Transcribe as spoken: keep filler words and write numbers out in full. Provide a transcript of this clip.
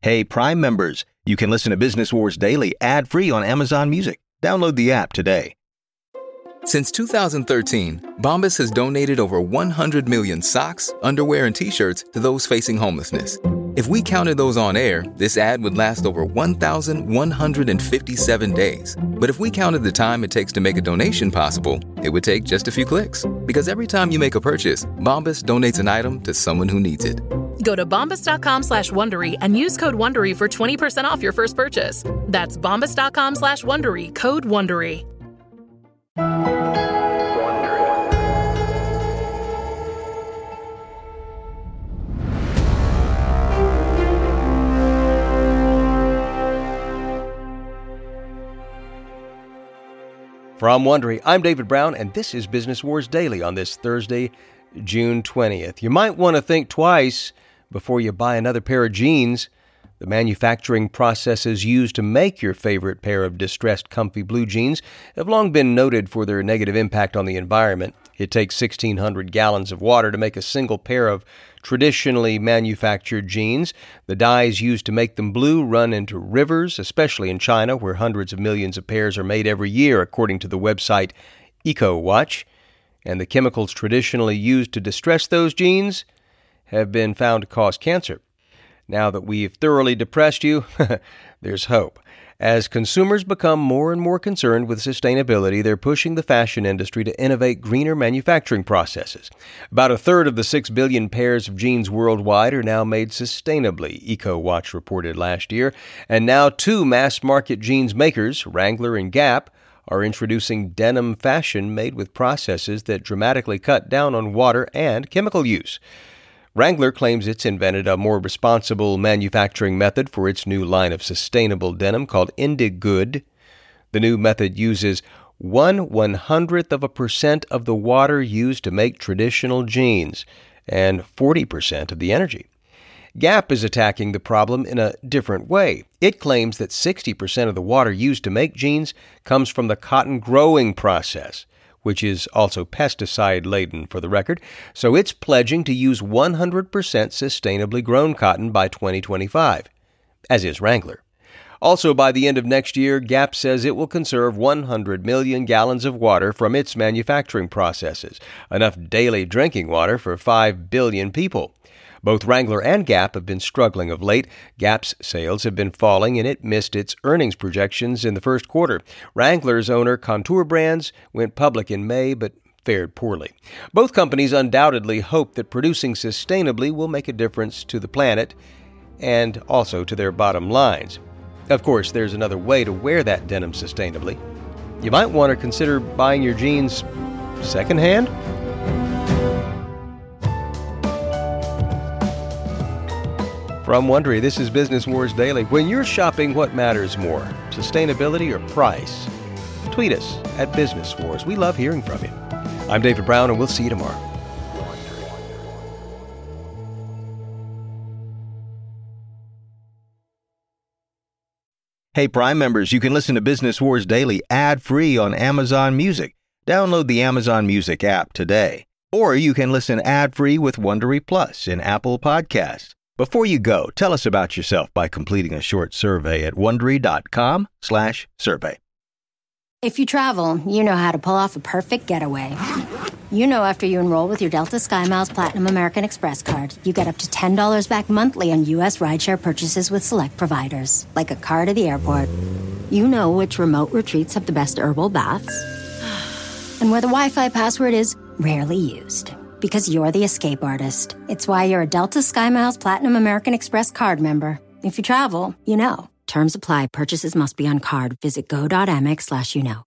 Hey, Prime members, you can listen to Business Wars Daily ad-free on Amazon Music. Download the app today. Since two thousand thirteen, Bombas has donated over one hundred million socks, underwear, and T-shirts to those facing homelessness. If we counted those on air, this ad would last over one thousand one hundred fifty-seven days. But if we counted the time it takes to make a donation possible, it would take just a few clicks. Because every time you make a purchase, Bombas donates an item to someone who needs it. Go to bombas.com slash Wondery and use code Wondery for twenty percent off your first purchase. That's bombas.com slash Wondery, code Wondery. From Wondery, I'm David Brown, and this is Business Wars Daily on this Thursday, June twentieth. You might want to think twice before you buy another pair of jeans. The manufacturing processes used to make your favorite pair of distressed, comfy blue jeans have long been noted for their negative impact on the environment. It takes sixteen hundred gallons of water to make a single pair of traditionally manufactured jeans. The dyes used to make them blue run into rivers, especially in China, where hundreds of millions of pairs are made every year, according to the website EcoWatch. And the chemicals traditionally used to distress those jeans have been found to cause cancer. Now that we've thoroughly depressed you, there's hope. As consumers become more and more concerned with sustainability, they're pushing the fashion industry to innovate greener manufacturing processes. About a third of the six billion pairs of jeans worldwide are now made sustainably, EcoWatch reported last year. And now two mass-market jeans makers, Wrangler and Gap, are introducing denim fashion made with processes that dramatically cut down on water and chemical use. Wrangler claims it's invented a more responsible manufacturing method for its new line of sustainable denim called Indigood. The new method uses one one-hundredth of a percent of the water used to make traditional jeans and forty percent of the energy. Gap is attacking the problem in a different way. It claims that sixty percent of the water used to make jeans comes from the cotton growing process, which is also pesticide-laden for the record, so it's pledging to use one hundred percent sustainably grown cotton by twenty twenty-five, as is Wrangler. Also, by the end of next year, Gap says it will conserve one hundred million gallons of water from its manufacturing processes, enough daily drinking water for five billion people. Both Wrangler and Gap have been struggling of late. Gap's sales have been falling, and it missed its earnings projections in the first quarter. Wrangler's owner, Kontoor Brands, went public in May, but fared poorly. Both companies undoubtedly hope that producing sustainably will make a difference to the planet and also to their bottom lines. Of course, there's another way to wear that denim sustainably. You might want to consider buying your jeans secondhand. From Wondery, this is Business Wars Daily. When you're shopping, what matters more, sustainability or price? Tweet us at Business Wars. We love hearing from you. I'm David Brown, and we'll see you tomorrow. Hey, Prime members, you can listen to Business Wars Daily ad-free on Amazon Music. Download the Amazon Music app today. Or you can listen ad-free with Wondery Plus in Apple Podcasts. Before you go, tell us about yourself by completing a short survey at Wondery.com slash survey. If you travel, you know how to pull off a perfect getaway. You know after you enroll with your Delta SkyMiles Platinum American Express card, you get up to ten dollars back monthly on U S rideshare purchases with select providers, like a car to the airport. You know which remote retreats have the best herbal baths, and where the Wi-Fi password is rarely used. Because you're the escape artist. It's why you're a Delta SkyMiles Platinum American Express card member. If you travel, you know. Terms apply. Purchases must be on card. Visit go.amex slash you know.